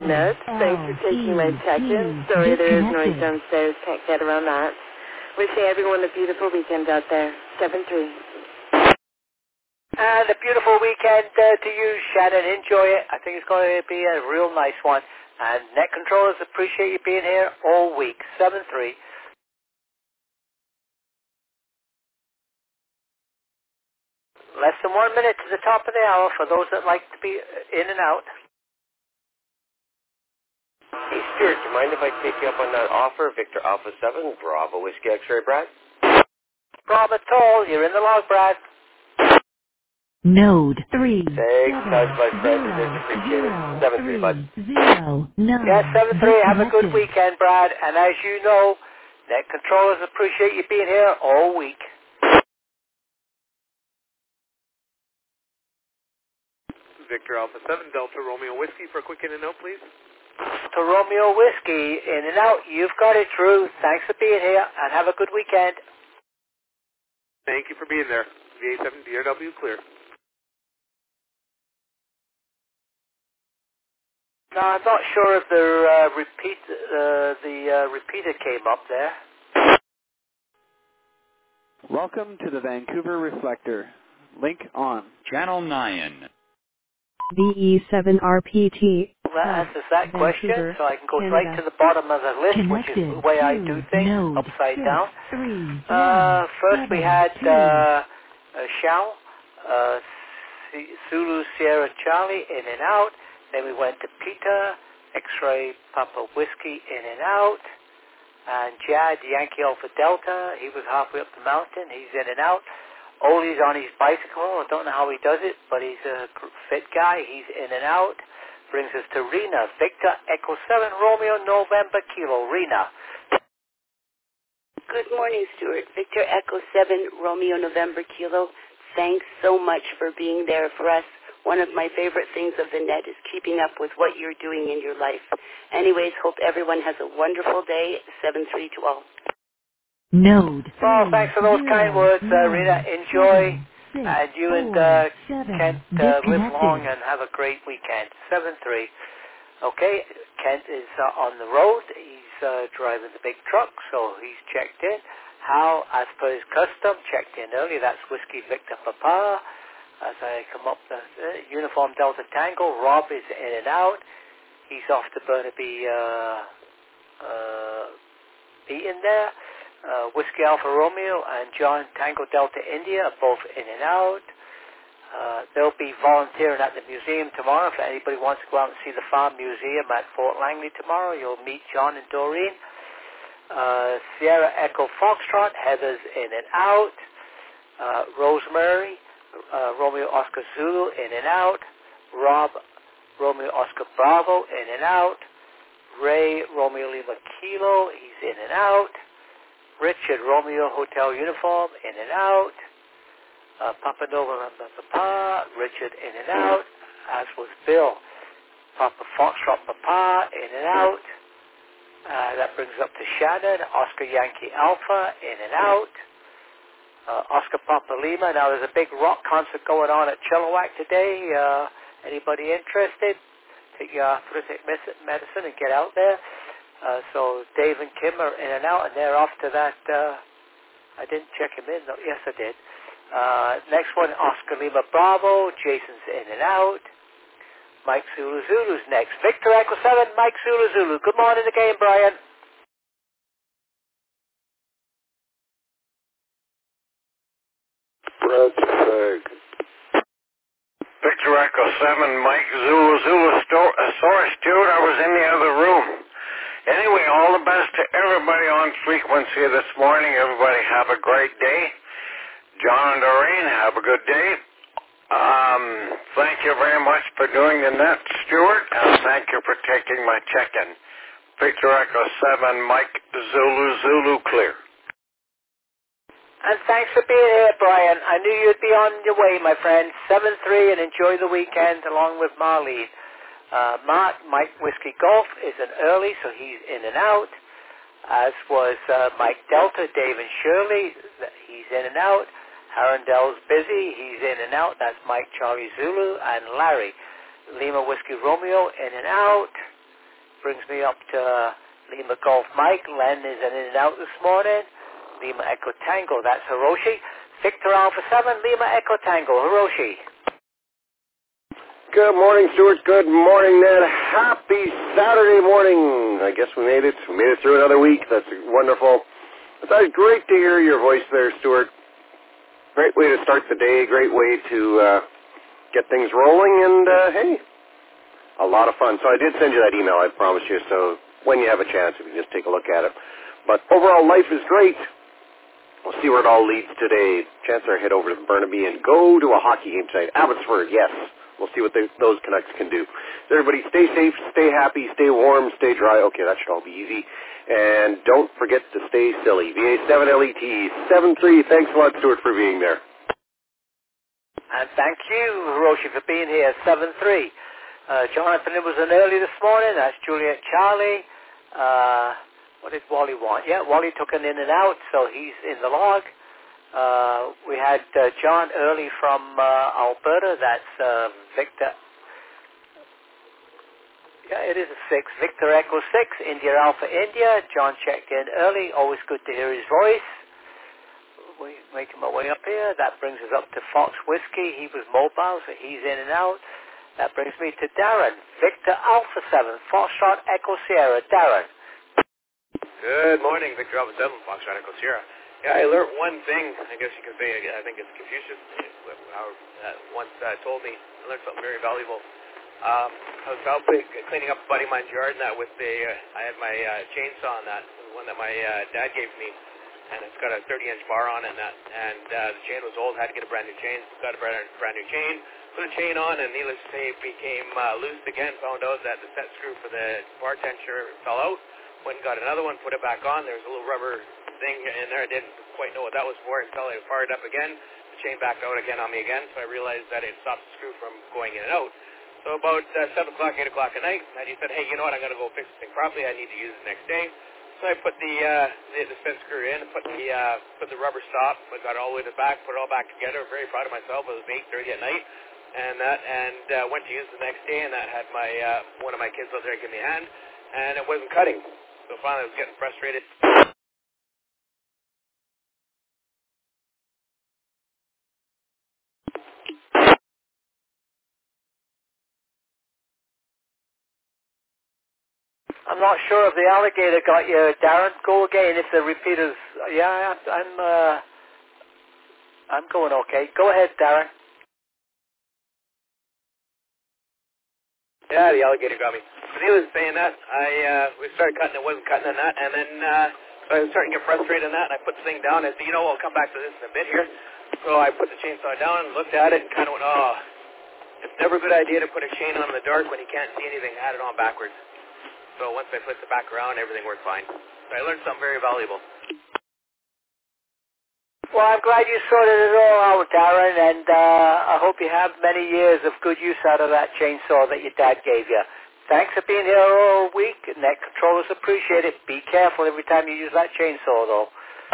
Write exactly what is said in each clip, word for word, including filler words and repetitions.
Nuts. Thanks for taking my check-in. Sorry there is noise downstairs. Can't get around that. Wishing everyone a beautiful weekend out there. seven three. And a beautiful weekend uh, to you, Shannon. Enjoy it. I think it's going to be a real nice one. And Net Controllers appreciate you being here all week. seven three. Less than one minute to the top of the hour for those that like to be in and out. Hey, Stuart, do you mind if I take you up on that offer? Victor Alpha seven, Bravo Whiskey X-Ray, Brad? Problem at all. You're in the log, Brad. Node three. Thanks, seven, my friend. It is appreciated. seven three, bud. Zero, nine. Yes, seven three. Have a good weekend, Brad. And as you know, Net Controllers appreciate you being here all week. Victor Alpha seven, Delta Romeo Whiskey for a quick in and out, please. To Romeo Whiskey, in and out. You've got it, Drew. Thanks for being here, and have a good weekend. Thank you for being there. V A seven D R W clear. No, I'm not sure if the uh, repeat uh, the uh, repeater came up there. Welcome to the Vancouver Reflector. Link on. Channel nine. V E seven R P T. Well, that answers that Vancouver, question, so I can go Canada. right to the bottom of the list, Connected which is the way I do things, node upside six, down. Three, Uh, one, first seven, we had two. uh, uh, Shao, uh, C- Zulu Sierra Charlie, in and out. Then we went to Peter, X-Ray Papa Whiskey, in and out. And Jad, Yankee Alpha Delta, he was halfway up the mountain. He's in and out. Oli's on his bicycle. I don't know how he does it, but he's a fit guy. He's in and out. Brings us to Rena. Victor Echo seven, Romeo November Kilo. Rena. Good morning, Stuart. Victor Echo seven, Romeo November Kilo. Thanks so much for being there for us. One of my favorite things of the net is keeping up with what you're doing in your life. Anyways, hope everyone has a wonderful day. seven three to all. Node. Well, thanks for those zero, kind words, uh, nine, Rita. Enjoy, seven, six, and you four, and uh, seven. Kent uh, live Disconnected. long and have a great weekend. seven three. Okay, Kent is uh, on the road. He's uh, driving the big truck, so he's checked in. Hal, as per his custom, checked in early. That's Whiskey Victor Papa. As I come up the uh, Uniform Delta Tango, Rob is in and out. He's off to Burnaby uh, uh, Eaton there. Uh, Whiskey Alpha Romeo and John Tango Delta India are both in and out. Uh, they'll be volunteering at the museum tomorrow. If anybody wants to go out and see the Farm Museum at Fort Langley tomorrow, you'll meet John and Doreen. Uh, Sierra Echo Foxtrot, Heather's in and out. Uh, Rosemary, uh, Romeo Oscar Zulu, in and out. Rob, Romeo Oscar Bravo, in and out. Ray, Romeo Lima Kilo, he's in and out. Richard, Romeo Hotel Uniform, in and out. Uh, Papa Nova Papa, Richard, in and out. As was Bill. Papa Foxtrot Papa, in and out. Uh, that brings up to Shannon, Oscar Yankee Alpha, in and out. Uh, Oscar Papa Lima. Now, there's a big rock concert going on at Chilliwack today. Uh, anybody interested? Take your arthritic medicine and get out there. Uh, so Dave and Kim are in and out, and they're off to that. Uh, I didn't check him in. No, yes, I did. Uh, next one, Oscar Lima Bravo. Jason's in and out. Mike Zulu Zulu's next. Victor Echo seven, Mike Zulu Zulu. Good morning again, Brian. Brad Fag. Victor Echo seven, Mike Zulu Zulu. Sto- uh, sorry, Stuart, I was in the other room. Anyway, all the best to everybody on frequency this morning. Everybody have a great day. John and Doreen, have a good day. Um, thank you very much for doing the net, Stuart, and thank you for taking my check-in. Victor Echo seven, Mike Zulu Zulu clear. And thanks for being here, Brian. I knew you'd be on your way, my friend. seven three, and enjoy the weekend along with Marlene. Uh, Mark, Mike Whiskey Golf is an early, so he's in and out. As was uh, Mike Delta, Dave and Shirley, he's in and out. Arundel's busy, he's in and out. That's Mike Charlie Zulu and Larry. Lima Whiskey Romeo, in and out. brings me up to uh, Lima Golf Mike. Len is in and out this morning. Lima Echo Tango, that's Hiroshi. Victor Alpha seven, Lima Echo Tango, Hiroshi. Good morning, Stuart. Good morning, Ned. Happy Saturday morning. I guess we made it. We made it through another week. That's wonderful. It's always great to hear your voice there, Stuart. Great way to start the day. Great way to uh, get things rolling. And, uh, hey, a lot of fun. So I did send you that email, I promised you. So when you have a chance, if you just take a look at it. But overall, life is great. We'll see where it all leads today. Chances are head over to Burnaby and go to a hockey game tonight. Abbotsford, yes. We'll see what they, those Canucks can do. So everybody stay safe, stay happy, stay warm, stay dry. Okay, that should all be easy. And don't forget to stay silly. V A seven L E T seven three. Thanks a lot, Stuart, for being there. And thank you, Hiroshi, for being here, seven three. Uh, Jonathan, it was an early this morning. That's Juliet Charlie. Uh, what did Wally want? Yeah, Wally took an in and out, so he's in the log. Uh, we had uh, John early from uh, Alberta. That's uh, Victor. Yeah, it is a six. Victor Echo six, India Alpha India. John checked in early. Always good to hear his voice. We making my way up here. That brings us up to Fox Whiskey. He was mobile, so he's in and out. That brings me to Darren. Victor Alpha seven, Foxtrot Echo Sierra. Darren. Good morning, Victor Alpha seven, Foxtrot Echo Sierra. Yeah, I learned one thing, I guess you could say, I think it's Confucius, how uh, once uh, told me, I learned something very valuable. Um, I was out cleaning up a buddy of mine's yard, and that with the, uh, I had my uh, chainsaw on that, the one that my uh, dad gave me, and it's got a thirty inch bar on it, and, that, and uh, the chain was old, had to get a brand new chain, got a brand, brand new chain, put a chain on, and needless to say, it became uh, loose again, found out that the set screw for the bar tensioner fell out, went and got another one, put it back on, there was a little rubber thing in there. I didn't quite know what that was for until I fired it up again. The chain backed out again on me again, so I realized that it stopped the screw from going in and out. So about uh, seven o'clock, eight o'clock at night, I just said, hey, you know what, I'm going to go fix this thing properly. I need to use it the next day. So I put the uh, the, the set screw in, put the uh, put the rubber stop, I got it all the way to the back, put it all back together. Very proud of myself. It was eight thirty at night, and that and uh, went to use it the next day, and that had my uh, one of my kids out there give me a hand, and it wasn't cutting. So finally, I was getting frustrated. I'm not sure if the alligator got you, Darren. Go again if the repeaters. Yeah, I'm. Uh, I'm going okay. Go ahead, Darren. Yeah, the alligator got me. But he was saying that I uh, we started cutting. It wasn't cutting on that, and then uh, so I was starting to get frustrated on that, and I put the thing down. And said, you know, I'll come back to this in a bit here. So I put the chainsaw down and looked at it, and kind of went, oh, it's never a good idea to put a chain on in the dark when you can't see anything. I had it on backwards. So once I flipped it back around, everything worked fine. So I learned something very valuable. Well, I'm glad you sorted it all out, Darren, and uh, I hope you have many years of good use out of that chainsaw that your dad gave you. Thanks for being here all week. Net controllers appreciate it. Be careful every time you use that chainsaw, though.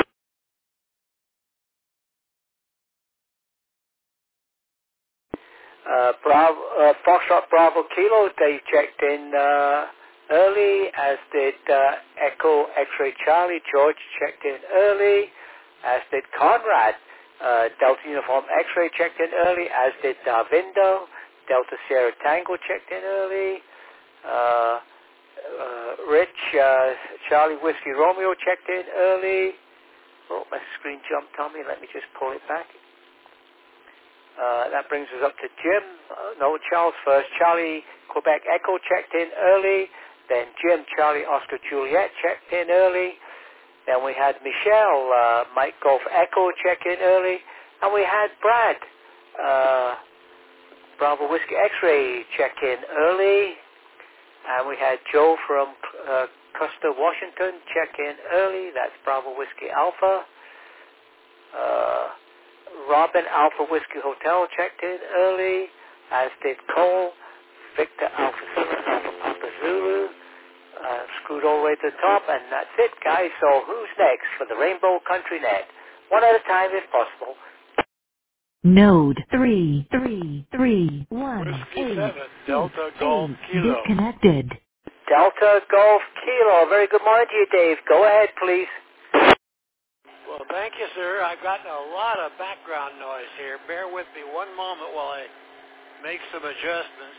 Uh, Bravo, uh, Foxtrot Bravo Kilo, they checked in uh, early, as did uh, Echo X-Ray Charlie. George checked in early, as did Conrad. Uh, Delta Uniform X-Ray checked in early, as did Darvindo. Delta Sierra Tango checked in early. Uh, uh, Rich, uh, Charlie Whiskey Romeo checked in early. Oh, my screen jumped on me. Let me just pull it back. Uh, that brings us up to Jim. Uh, no, Charles first. Charlie Quebec Echo checked in early. Then Jim, Charlie Oscar Juliet checked in early. Then we had Michelle, uh, Mike Golf Echo check in early. And we had Brad, uh, Bravo Whiskey X-Ray check in early. And we had Joe from uh, Custer, Washington check in early. That's Bravo Whiskey Alpha. Uh, Robin Alpha Whiskey Hotel checked in early, as did Cole. Victor Alpha Zulu, Alpha Papa Zulu, uh, screwed all the way to the top, and that's it, guys. So who's next for the Rainbow Country Net? One at a time, if possible. Node three three three one Whiskey eight seven, Delta six, Golf eight, Kilo. disconnected. Delta Golf Kilo. Very good morning to you, Dave. Go ahead, please. Well, thank you, sir. I've gotten a lot of background noise here. Bear with me one moment while I make some adjustments.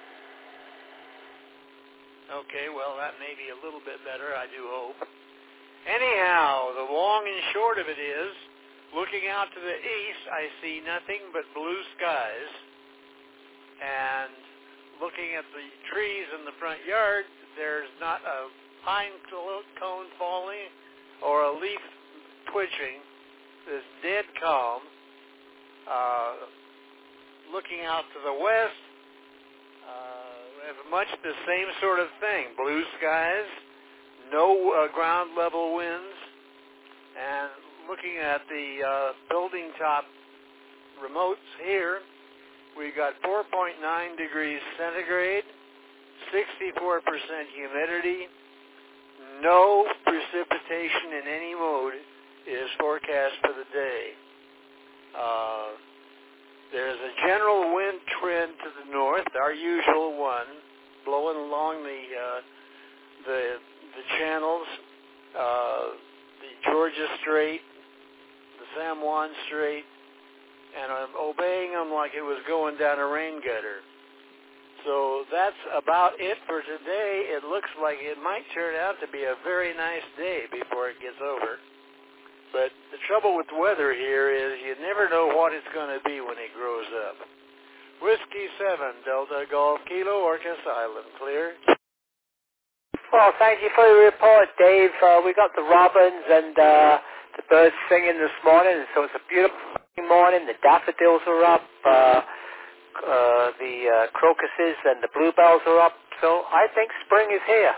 Okay, well, that may be a little bit better, I do hope. Anyhow, the long and short of it is, looking out to the east, I see nothing but blue skies. And looking at the trees in the front yard, there's not a pine cone falling or a leaf twitching. It's dead calm. Uh, looking out to the west, uh, we have much the same sort of thing. Blue skies, no uh, ground level winds, and looking at the uh, building top remotes here, we got four point nine degrees centigrade, sixty-four percent humidity, no precipitation in any mode is forecast for the day. Uh, there's a general wind trend to the north, our usual one, blowing along the uh, the, the channels, uh, the Georgia Strait, the San Juan Strait, and I'm obeying them like it was going down a rain gutter. So that's about it for today. It looks like it might turn out to be a very nice day before it gets over. But the trouble with weather here is you never know what it's going to be when it grows up. Whiskey seven, Delta Golf Kilo, Orcas Island, clear. Well, thank you for your report, Dave. Uh, we got the robins and uh, the birds singing this morning, so it's a beautiful morning. The daffodils are up, uh, uh, the uh, crocuses and the bluebells are up, so I think spring is here.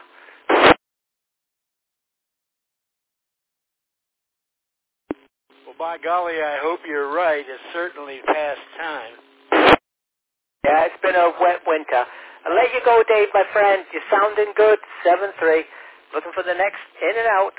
Well, by golly, I hope you're right. It's certainly past time. Yeah, it's been a wet winter. I'll let you go, Dave, my friend. You're sounding good. seven three. Looking for the next in and out.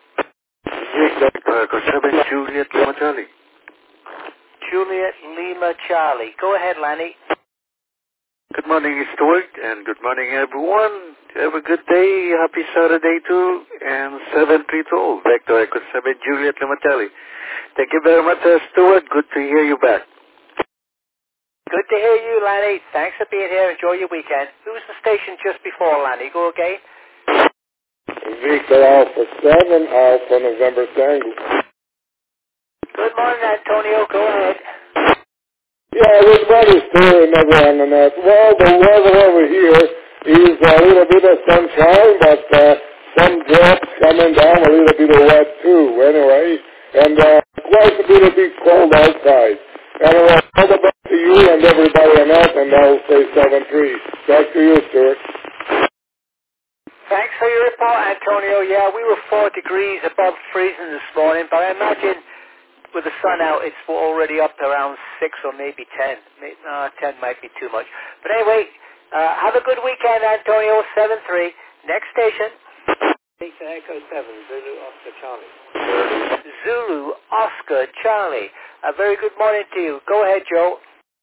Juliet Lima Charlie. Juliet Lima Charlie. Go ahead, Lanny. Good morning, Stuart, and good morning, everyone. Have a good day. Happy Saturday, too. And seven three two. Vector Echo seven, Juliet Lima Charlie. Thank you very much, uh, Stuart. Good to hear you back. Good to hear you, Lanny. Thanks for being here. Enjoy your weekend. Who was the station just before, Lanny? Go again. Victor Alpha seven, Alpha November Tango. Good morning, Antonio. Go ahead. Yeah, good morning, Stuart, and everyone on that. Well, the weather over here is a little bit of sunshine, but uh, some drops coming down, a little bit of wet, too, anyway. And uh, quite a bit of big cold outside. Anyway, all the best to you and everybody on that, and I'll say seven three. Back to you, Stuart. Thanks for your report, Antonio. Yeah, we were four degrees above freezing this morning, but I imagine with the sun out, it's already up to around six or maybe ten. Maybe, uh, ten might be too much. But anyway, uh, have a good weekend, Antonio. seven three. Next station. Echo seven, Zulu Oscar Charlie. Zulu Oscar Charlie. A very good morning to you. Go ahead, Joe.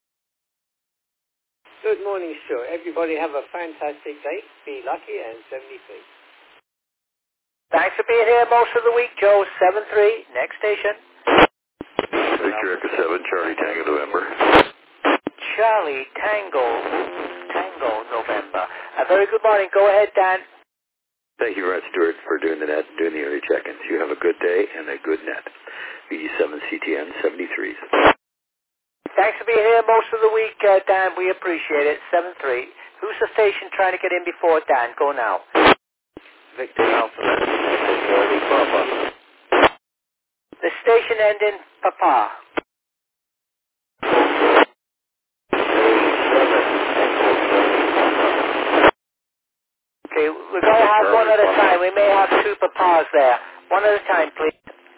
Good morning, Stuart. Everybody have a fantastic day. Be lucky, and seventy-three. Thanks for being here most of the week, Joe. seven three. Next station. Victor Echo seven, Charlie Tango November. Charlie Tango Tango November. A very good morning. Go ahead, Dan. Thank you very much, Stuart, for doing the net and doing the early check-ins. You have a good day and a good net. B seven C T N seventy-three. Thanks for being here most of the week, uh, Dan. We appreciate it. seven three. Who's the station trying to get in before Dan? Go now. Victor Alpha. Papa. The station ending Papa. Okay, we're going to have one at a time. We may have two papas there. One at a time, please.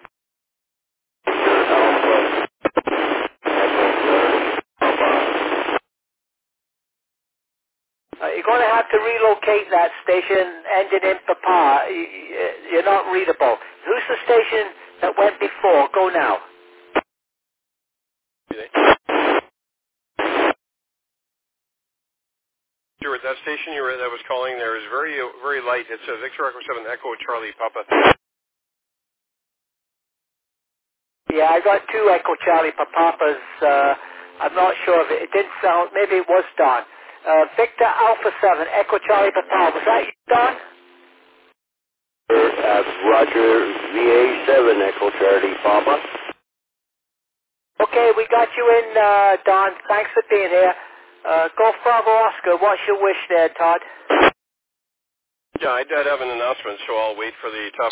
Uh, you're going to have to relocate that station ending in Papa. You're not readable. Who's the station that went before? Go now. Stuart, that station you were that was calling there is very, very light. It's a Victor Echo seven Echo Charlie Papa. Yeah, I got two Echo Charlie Papas. Uh, I'm not sure if it, it didn't sound. Maybe it was Don. Uh, Victor Alpha seven Echo Charlie Papa. Was that you, Don? Uh, Roger, V A seven Echo Charlie Papa. Okay, we got you in, uh, Don. Thanks for being here. Uh, Golf Bravo Oscar, what's your wish there, Todd? Yeah, I did have an announcement, so I'll wait for the top